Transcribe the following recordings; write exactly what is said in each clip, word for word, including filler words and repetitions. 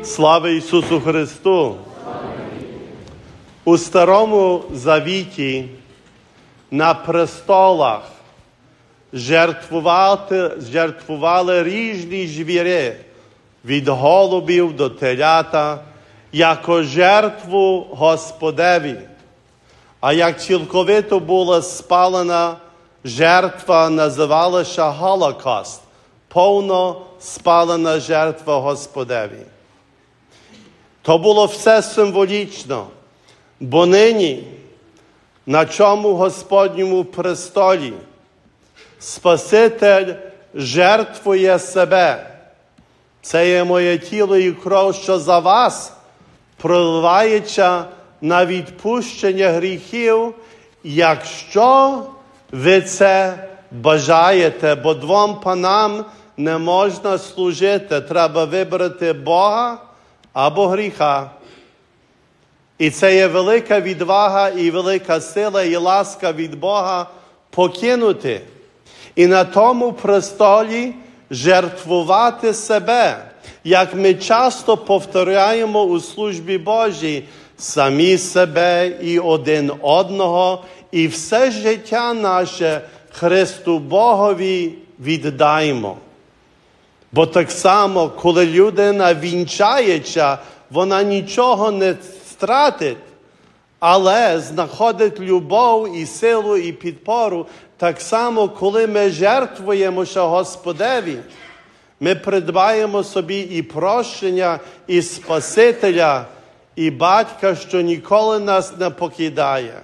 Слава Ісусу Христу! У Старому Завіті на престолах жертвували, жертвували різні звірі, від голубів до телята, як жертву Господеві. А як цілковито була спалена жертва, називалася Голокост, повно спалена жертва Господеві. То було все символічно, бо нині на чому Господньому престолі Спаситель жертвує себе. Це є моє тіло і кров, що за вас проливається на відпущення гріхів, якщо ви це бажаєте, бо двом панам не можна служити. Треба вибрати Бога або гріха. І це є велика відвага і велика сила і ласка від Бога покинути. І на тому престолі жертвувати себе. Як ми часто повторяємо у службі Божій, самі себе і один одного, і все життя наше Христу Богові віддаємо. Бо так само, коли людина вінчається, вона нічого не втратить, але знаходить любов і силу і підпору. Так само, коли ми жертвуємося Господеві, ми придбаємо собі і прощення, і Спасителя, і Батька, що ніколи нас не покидає.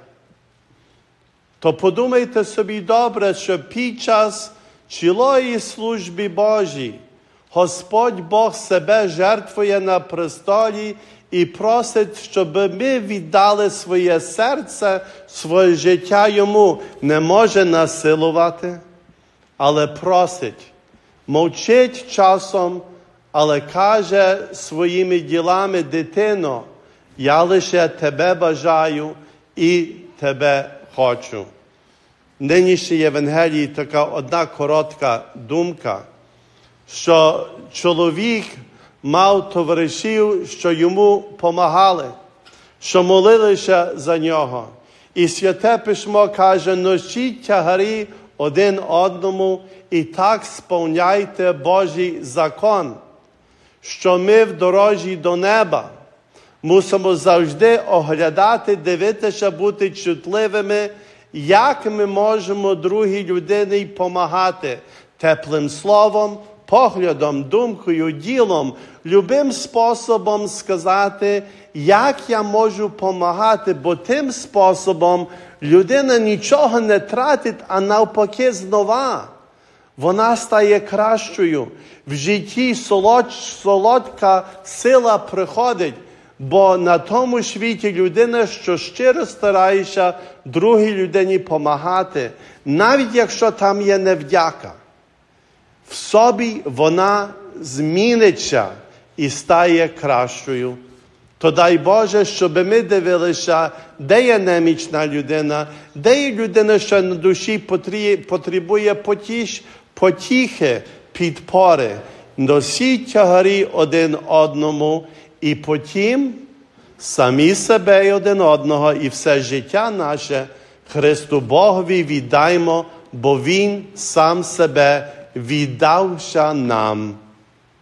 То подумайте собі добре, що під час цілої служби Божій Господь Бог себе жертвує на престолі і просить, щоб ми віддали своє серце, своє життя Йому. Не може насилувати, але просить. Мовчить часом, але каже своїми ділами: дитино, я лише тебе бажаю і тебе хочу. В нинішній Євангелії така одна коротка думка, що чоловік мав товаришів, що йому помагали, що молилися за нього. І Святе Письмо каже: носіть тягарі один одному і так сповняйте Божий закон, що ми в дорозі до неба мусимо завжди оглядати, дивитися, бути чутливими, як ми можемо другій людині допомагати теплим словом, поглядом, думкою, ділом, любим способом сказати, як я можу допомагати, бо тим способом людина нічого не тратить, а навпаки знова. Вона стає кращою. В житті солод, солодка сила приходить, бо на тому світі людина, що щиро старається другій людині допомагати, навіть якщо там є невдяка, в собі вона зміниться і стає кращою. То дай Боже, щоб ми дивилися, де є немічна людина, де є людина, що на душі потребує потіш, потіхи, підпори. Носіть тягарі один одному і потім самі себе і один одного і все життя наше Христу Богові віддаймо, бо Він сам себе віддався нам.